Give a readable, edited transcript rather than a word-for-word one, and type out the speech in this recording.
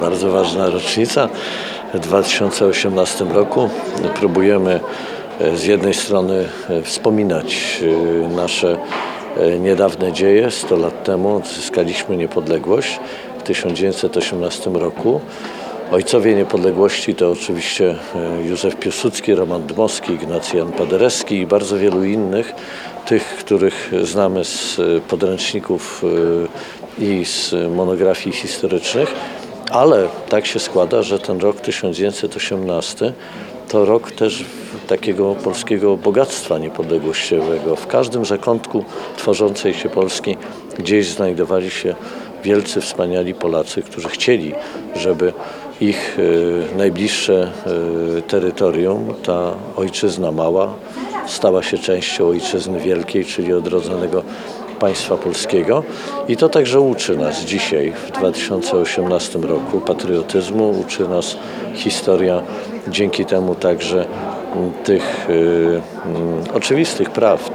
Bardzo ważna rocznica. W 2018 roku próbujemy z jednej strony wspominać nasze niedawne dzieje. 100 lat temu odzyskaliśmy niepodległość w 1918 roku. Ojcowie niepodległości to oczywiście Józef Piłsudski, Roman Dmowski, Ignacy Jan Paderewski i bardzo wielu innych, tych, których znamy z podręczników i z monografii historycznych. Ale tak się składa, że ten rok 1918 to rok też takiego polskiego bogactwa niepodległościowego. W każdym zakątku tworzącej się Polski gdzieś znajdowali się wielcy, wspaniali Polacy, którzy chcieli, żeby ich najbliższe terytorium, ta ojczyzna mała, stała się częścią ojczyzny wielkiej, czyli odrodzonego państwa polskiego. I to także uczy nas dzisiaj, w 2018 roku, patriotyzmu, uczy nas historia dzięki temu także tych oczywistych praw.